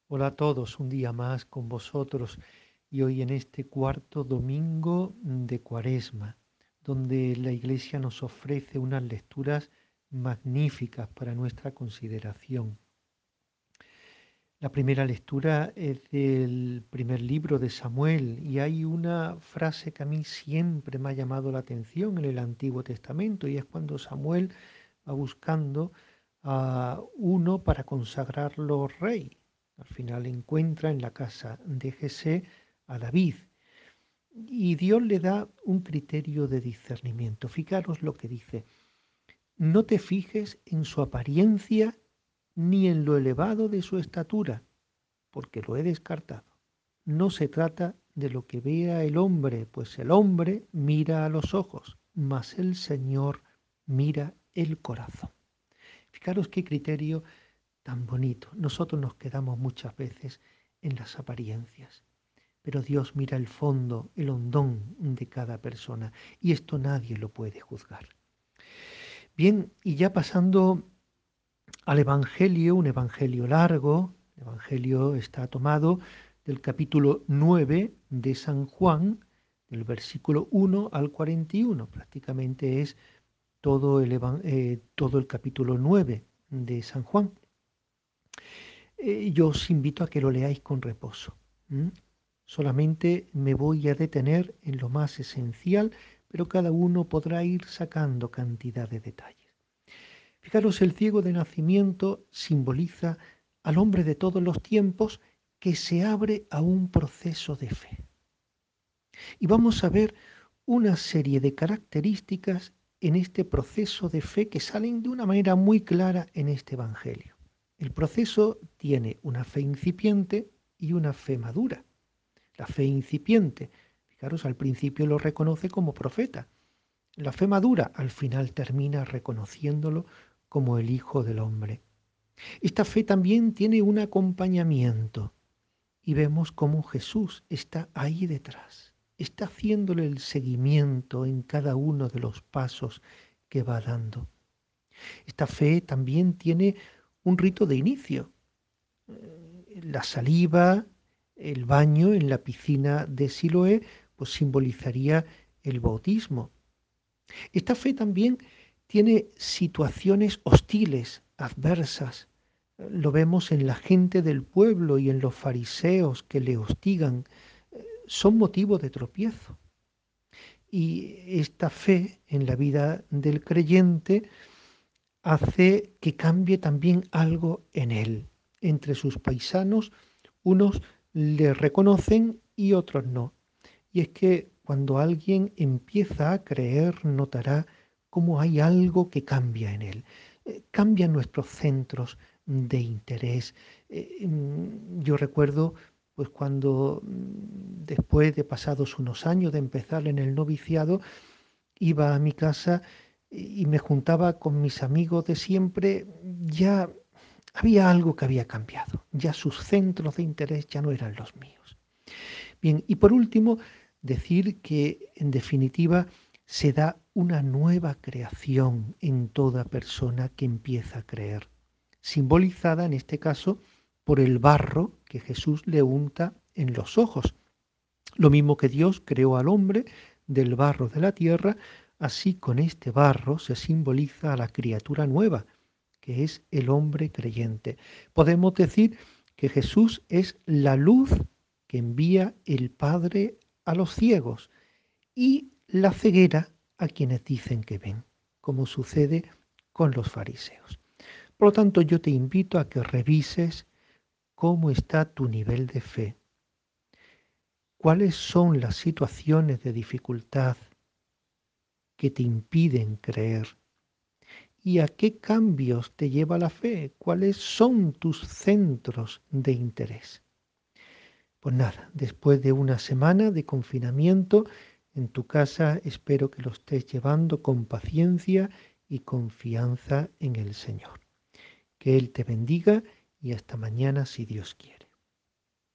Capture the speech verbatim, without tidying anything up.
Hola a todos, un día más con vosotros y hoy en este cuarto domingo de Cuaresma, donde la Iglesia nos ofrece unas lecturas magníficas para nuestra consideración. La primera lectura es del primer libro de Samuel y hay una frase que a mí siempre me ha llamado la atención en el Antiguo Testamento y es cuando Samuel va buscando a uno para consagrarlo rey. Al final encuentra en la casa de Jesé a David y Dios le da un criterio de discernimiento. Fijaros lo que dice: no te fijes en su apariencia ni en lo elevado de su estatura, porque lo he descartado. No se trata de lo que vea el hombre, pues el hombre mira a los ojos, mas el Señor mira el corazón. Fijaros qué criterio tan bonito. Nosotros nos quedamos muchas veces en las apariencias, pero Dios mira el fondo, el hondón de cada persona, y esto nadie lo puede juzgar. Bien, y ya pasando al Evangelio, un Evangelio largo. El Evangelio está tomado del capítulo nueve de San Juan, del versículo uno al cuarenta y uno. Prácticamente es todo el, eh, todo el capítulo nueve de San Juan. Eh, yo os invito a que lo leáis con reposo. ¿Mm? Solamente me voy a detener en lo más esencial, pero cada uno podrá ir sacando cantidad de detalles. Fijaros, el ciego de nacimiento simboliza al hombre de todos los tiempos que se abre a un proceso de fe. Y vamos a ver una serie de características en este proceso de fe que salen de una manera muy clara en este Evangelio. El proceso tiene una fe incipiente y una fe madura. La fe incipiente, fijaros, al principio lo reconoce como profeta. La fe madura al final termina reconociéndolo como el Hijo del Hombre. Esta fe también tiene un acompañamiento y vemos cómo Jesús está ahí detrás, está haciéndole el seguimiento en cada uno de los pasos que va dando. Esta fe también tiene un rito de inicio. La saliva, el baño en la piscina de Siloé, pues simbolizaría el bautismo. Esta fe también tiene situaciones hostiles, adversas. Lo vemos en la gente del pueblo y en los fariseos que le hostigan. Son motivo de tropiezo. Y esta fe en la vida del creyente hace que cambie también algo en él. Entre sus paisanos, unos le reconocen y otros no. Y es que cuando alguien empieza a creer, notará cómo hay algo que cambia en él. Eh, cambian nuestros centros de interés. Eh, mm, yo recuerdo, pues cuando mm, después de pasados unos años de empezar en el noviciado, iba a mi casa y me juntaba con mis amigos de siempre, ya había algo que había cambiado. Ya sus centros de interés ya no eran los míos. Bien, y por último, decir que en definitiva se da una nueva creación en toda persona que empieza a creer, simbolizada en este caso por el barro que Jesús le unta en los ojos. Lo mismo que Dios creó al hombre del barro de la tierra, así con este barro se simboliza a la criatura nueva, que es el hombre creyente. Podemos decir que Jesús es la luz que envía el Padre a los ciegos y la ceguera a quienes dicen que ven, como sucede con los fariseos. Por lo tanto, yo te invito a que revises cómo está tu nivel de fe, cuáles son las situaciones de dificultad que te impiden creer y a qué cambios te lleva la fe, cuáles son tus centros de interés. Pues nada, después de una semana de confinamiento en tu casa, espero que lo estés llevando con paciencia y confianza en el Señor. Que Él te bendiga y hasta mañana si Dios quiere.